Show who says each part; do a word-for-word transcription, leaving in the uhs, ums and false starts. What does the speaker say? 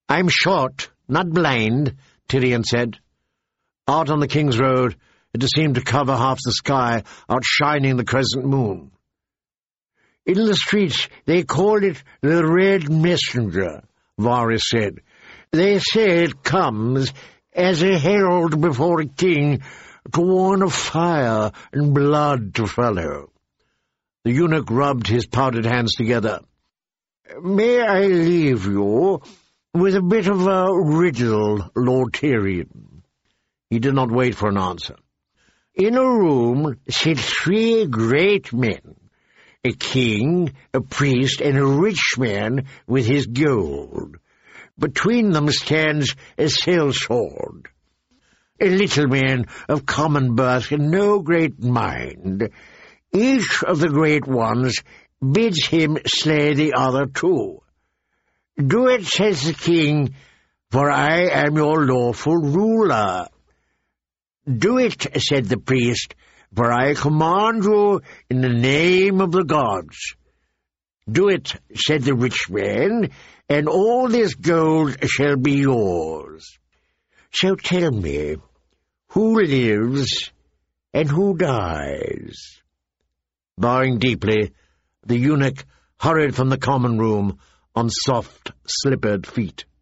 Speaker 1: "I'm short, not blind," Tyrion said. Out on the King's Road, it seemed to cover half the sky, outshining the crescent moon. "In the streets they call it the Red Messenger," Varys said. "They say it comes as a herald before a king to warn of fire and blood to follow." The eunuch rubbed his powdered hands together. "May I leave you with a bit of a riddle, Lord Tyrion?" He did not wait for an answer. "In a room sit three great men, a king, a priest, and a rich man with his gold. Between them stands a sellsword. A little man of common birth and no great mind. Each of the great ones bids him slay the other two. 'Do it,' says the king, 'for I am your lawful ruler.' 'Do it,' said the priest, 'for I command you in the name of the gods.' 'Do it,' said the rich man, 'and all this gold shall be yours. So tell me, who lives and who dies?" Bowing deeply, the eunuch hurried from the common room on soft, slippered feet.